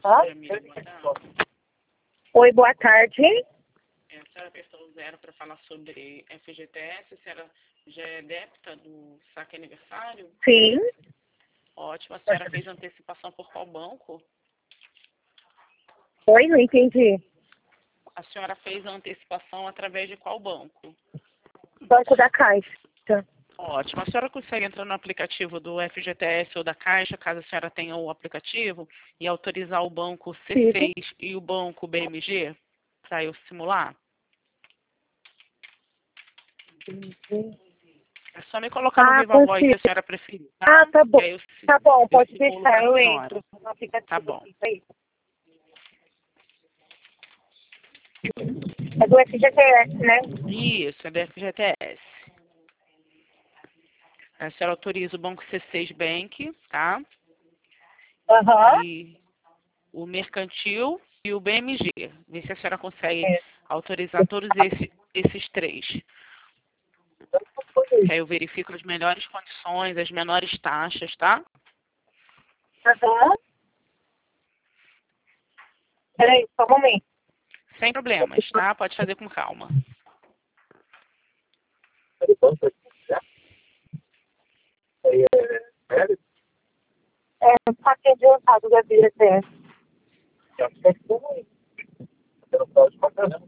Oi, amiga, boa tarde. Oi, boa tarde. A senhora apertou o 0 para falar sobre FGTS. A senhora já é débita do saque aniversário? Sim. Ótimo. A senhora fez antecipação por qual banco? Oi, não entendi. A senhora fez a antecipação através de qual banco? Banco da Caixa. Ótimo. A senhora consegue entrar no aplicativo do FGTS ou da Caixa, caso a senhora tenha o aplicativo, e autorizar o banco C6 e o banco BMG para eu simular? É só me colocar no Viva Voz se a senhora preferir, tá? Ah, tá bom. E aí Tá bom, pode simulo deixar, pra eu senhora. entro no aplicativo. Tá bom. Aí. É do FGTS, né? Isso, é da FGTS. A senhora autoriza o banco C6 Bank, tá? Aham. E o mercantil e o BMG. Vê se a senhora consegue autorizar todos esses três. Que aí eu verifico as melhores condições, as menores taxas, tá? Aham. Peraí, só um momento. Sem problemas, tá? Pode fazer com calma. Saque adiantado do FGTS. Você não pode comprar, não.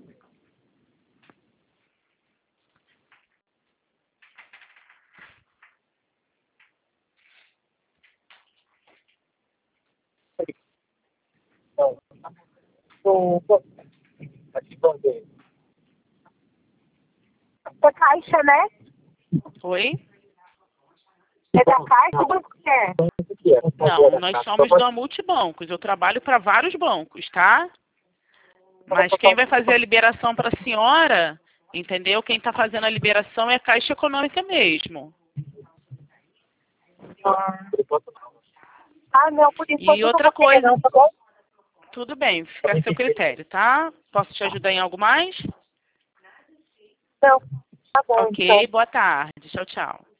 É Caixa, né? Oi? É da Caixa ou banco que é? Não, nós somos da Multibancos. Eu trabalho para vários bancos, tá? Mas quem vai fazer a liberação para a senhora, entendeu? Quem está fazendo a liberação é a Caixa Econômica mesmo. Ah, não, por enquanto E eu não outra vou querer, coisa, não, tá bom? tudo bem, fica a seu critério, tá? Posso te ajudar em algo mais? Não, tá bom, então. Ok, boa tarde. Tchau, tchau.